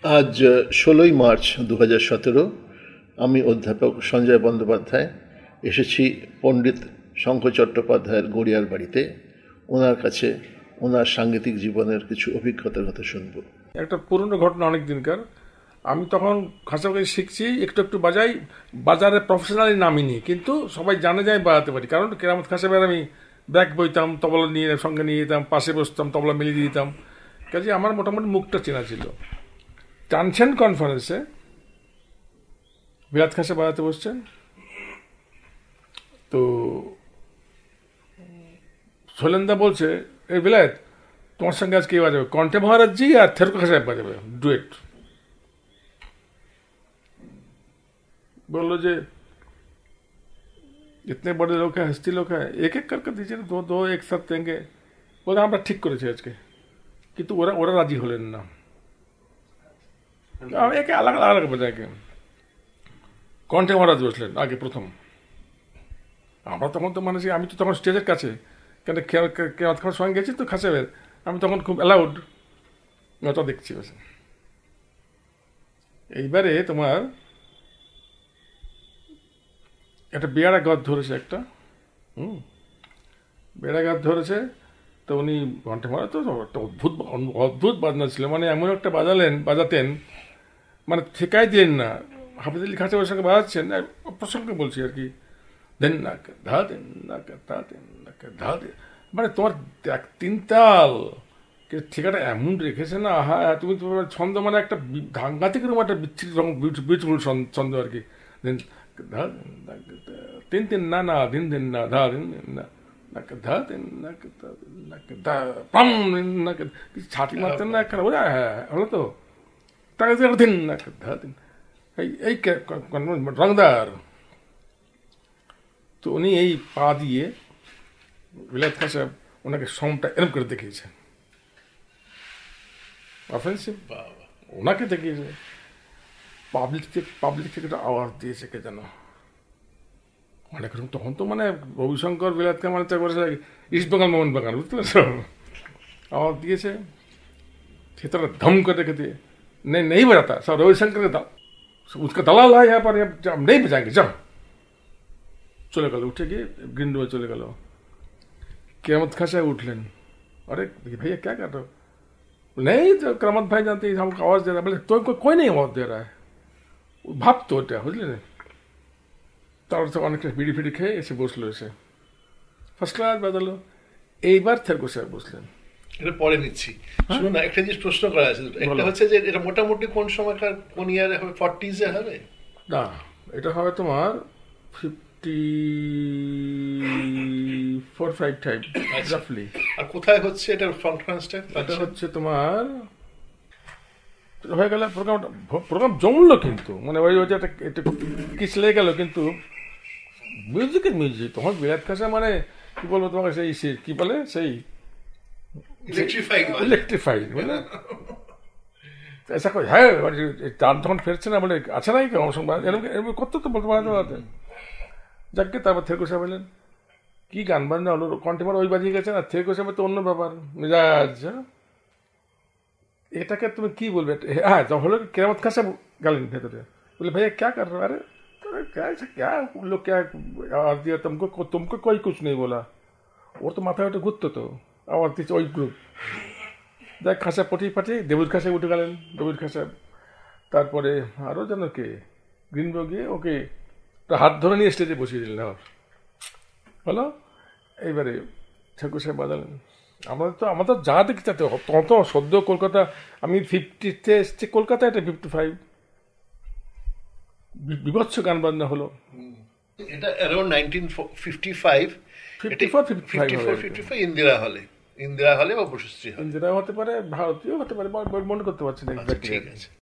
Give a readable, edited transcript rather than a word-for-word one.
আজ 16ই মার্চ 2017। আমি অধ্যাপক সঞ্জয় বন্দ্যোপাধ্যায় এসেছি পণ্ডিত শঙ্খ চট্টোপাধ্যায়ের গড়িয়ার বাড়িতে। ওনার কাছে ওনার সাংগীতিক জীবনের কিছু অভিজ্ঞতার কথা শুনব। একটা পুরনো ঘটনা, অনেক দিনকার। আমি তখন খাঁচাবাজি শিখছি, একটু একটু বাজাই, বাজারে প্রফেশনালি নামিনি, কিন্তু সবাই জানে যায় বাজাতে পারি, কারণ কেরামত খাঁচাবের আমি ব্যাগ বইতাম, তবলা নিয়ে সঙ্গে নিয়ে যেতাম, পাশে বসতাম, তবলা মিলিয়ে দিয়ে দিতাম, কাজে আমার মোটামুটি মুখটা চেনা ছিল। টানছেন কনফারেন্সে বিলাত খাঁচা বাজাতে বসছেন, তো শৈলেন্দা বলছে, এই বিলাত, তোমার সঙ্গে আজ কে বাজাবে? কণ্ঠে মহারাজ জি আর থেরকো সাহেব বাজাবে ডুয়েট। बोलो जे इतने बड़े लोग हैं, हस्ती लोग हैं, एक एक करके दीजिए, दो दो एक साथ देंगे। बोले আমরা ঠিক করেছি আজকে, কিন্তু ওরা ওরা রাজি হলেন না। একে আলাদা আলাদা বাজায় কে কণ্ঠে মহারাজ বসলেন আগে প্রথম। আমরা তখন তো মানে আমি তো তখন স্টেজের কাছে, কেন কেরাত খাওয়ার সঙ্গে গেছি তো খাসাবের, আমি তখন খুব অ্যালাউড ওটা দেখছি। এইবারে তোমার একটা বেড়া গাছ ধরেছে, একটা বেড়া গাছ ধরেছে, তো উনি ঘন্টা মারা তো একটা অদ্ভুত অদ্ভুত বাজনা ছিল, মানে এমন একটা বাজাতেন, মানে ঠেকাই দিলেন না। হাফিজ আলী খাঁচাবের সঙ্গে বাজাচ্ছেন, প্রসঙ্গে বলছি আর কি, দেন না ধা দেন না ধা দেন না ধা দেন, মানে তোমার তিন তাল ঠিকাটা এমন রেখেছে না, হ্যাঁ তুমি তোমার ছন্দ, মানে একটা সাংঘাতিক রকম একটা বিচ্ছিন্ন বিউটিফুল ছন্দ আর কি। দেন তিন তিন না না দিন দিন না ধা দিন না ধা দিন না ছাটি মারতেন না একটা, হ্যাঁ হলো তো, তাকে দিন না ধা দিন, এই রংদার। তো উনি এই পা দিয়ে বিলাত খাঁ সাহেব ওনাকে সমটা এরম করে দেখিয়েছেন, অফেন্সিভ ওনাকে দেখিয়েছে। পাবলিক থেকে একটা আওয়াজ দিয়েছে কে যেন, অনেক রকম। তখন তো মানে রবিশঙ্কর বিলাত খাঁ মানে করেছে ইস্ট বেঙ্গল মোহন বাগান, বুঝতে পারছো, আওয়াজ দিয়েছে। ভেতরে ধম করে রেখে দিয়ে নেই বেড়াতা সব রবিশঙ্কর उसका दलाल है यहाँ पर, हम नहीं बजाएंगे, जाओ। চলে গেল, উঠে গিয়ে গ্রিন রুমে চলে গেল। কেরামত খাঁ साहब उठलेन, अरे भैया क्या कर रहे हो? नहीं तो करामत भाई जानते हैं हमको आवाज दे रहा है। बोले तो कोई नहीं आवाज दे रहा है, ভাবতো ওটা, বুঝলেন। তারপর তো অনেকটা বিড়ি ফিড়ি খেয়ে এসে বসলো, এসে ফার্স্ট ক্লাস বাজালো। এইবার থেরকো সাহেব বসলেন। এটা পরে নিচ্ছি, শুনুন না, একটা জিনিস প্রশ্ন করা আছে। একটা হচ্ছে যে এটা মোটামুটি কোন সময়কার, কোন ইয়ারে হবে? 40s এ হবে না, এটা হবে তোমার 54-55 টাইপ রাফলি। আর কোথায় হচ্ছে এটা কনফারেন্সটা? এটা হচ্ছে তোমার হয়ে গেল প্রোগ্রাম জমলো, কিন্তু মানে ওই একটা কিস লেগে গেল, কিন্তু মিউজিকের মিউজিক। তখন বিলাত খাঁ সাহেব মানে কি বলবো তোমাকে, সেই কি বলে, সেই ইলেকট্রিফাইড মানে ऐसा कोई है। তার যখন ফেরছে না, বলে আচ্ছা নাই এরকম কত তো বলতে পারে। যাকে তারপর থেরকো সাহেব বললেন, কি গান বাজনা হলো, কণ্ঠে ওই বাজিয়ে গেছে না। থেরকো সাহেবের তো অন্য ব্যাপার, মেজাজ। এটাকে তুমি কি বলবে? হ্যাঁ, যখন হলো কেরামত খাঁ সাহেব গেলেন ভেতরে, বলে ভাইয়া क्या कर रहे हो? अरे क्या लोग क्या आवाज दिया तुमको कोई कुछ नहीं बोला। ওর তো মাথায় ওটা ঘুরতো, তো আওয়াজ দিচ্ছে ওই গ্রুপ। যাই খাঁ সাহেব পাঠিয়ে দেবুর খাঁ সাহেব উঠে গেলেন। দেবুর খাঁ সাহেব তারপরে আরও যেন কে গ্রিনবো গিয়ে ওকে হাত ধরে নিয়ে স্টেজে বসিয়ে দিলেন। হলো, এইবারে ঠাকুর সাহেব বাজালেন। আমাদের যা দেখি তাতে তত সদ্য কলকাতা, আমি 50-তে এসছি কলকাতায়, এটা 55 বিভৎস গান বাজনা হলো। এটা অ্যারাউন্ড 1955 54-55 ইন্দিরা হলে বা বসুশ্রী হলে, ইন্দিরা হতে পারে, ভারতীয় হতে পারে, মনে করতে পারছি না। ঠিক আছে।